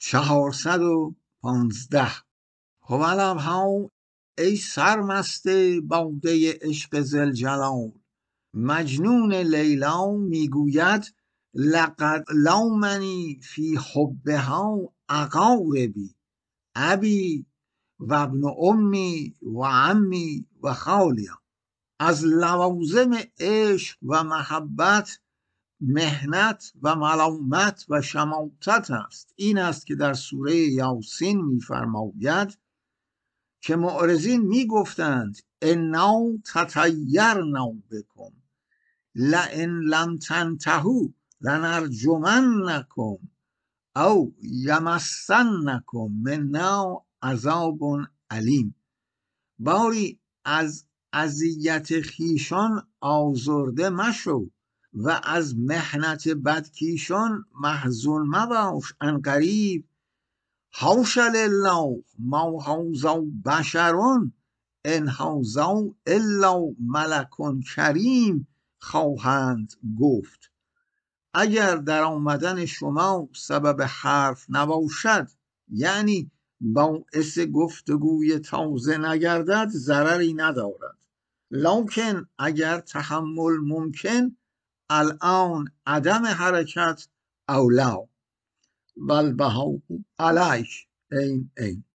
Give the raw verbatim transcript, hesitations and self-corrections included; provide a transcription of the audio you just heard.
چهارصد و پانزده. هوالبها ای سرمست باده عشق ذوالجلال، مجنون لیلا میگوید لقد لومنی فی حبها اقاربی ابی و ابن امی و عمی و خالیا. از لوازم عشق و محبت محنت و ملامت و شماتت است. این است که در سوره یاسین می‌فرماید که معرضین میگفتند انا تطیرنا بکم لئن لم تنتهوا لنرجمنکم او یمسنکم منا عذاب علیم. باری از اذیت خویشان آزرده مشو و از محنت بدکیشان محزون مباش. عنقریب حاش لله ما هذا بشر ان هذا الا ملک کریم خواهند گفت. اگر در آمدن شما سبب حرف نباشد، یعنی باعث گفتگوی تازه نگردد، ضرری ندارد. لکن اگر تحمل ممکن، الان عدم حرکت اولا. والبهاء علیک این این